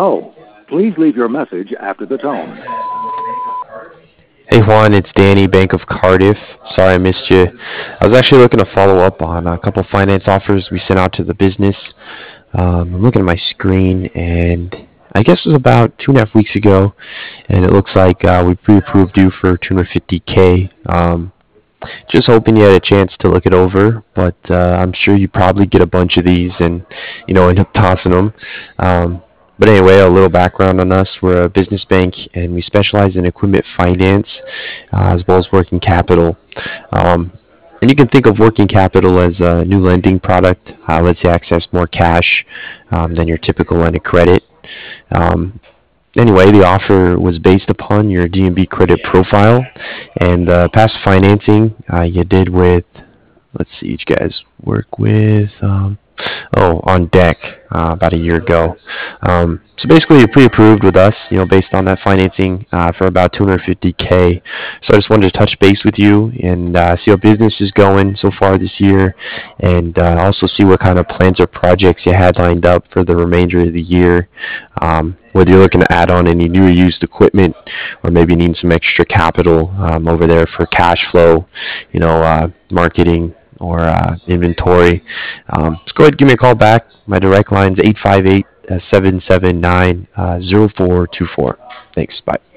Hello. Please leave your message after the tone. Hey Juan, it's Danny, Bank of Cardiff. Sorry I missed you. I was actually looking to follow up on a couple finance offers we sent out to the business. I'm looking at my screen, and I guess it was about 2.5 weeks ago, and it looks like we pre-approved you for 250K. Just hoping you had a chance to look it over, but I'm sure you probably get a bunch of these and end up tossing them. But anyway, a little background on us. We're a business bank and we specialize in equipment finance as well as working capital. Um, and you can think of working capital as a new lending product. Lets you access more cash than your typical line of credit. Um, Anyway, the offer was based upon your DNB credit profile and the past financing you did with, let's see, you guys work with, on deck about a year ago. So basically, you're pre-approved with us, based on that financing for about 250K. So I just wanted to touch base with you and see how business is going so far this year, and also see what kind of plans or projects you had lined up for the remainder of the year. Whether you're looking to add on any new or used equipment, or maybe need some extra capital over there for cash flow, marketing or inventory. Just go ahead and give me a call back. My direct line is 858 779 0424. Thanks. Bye.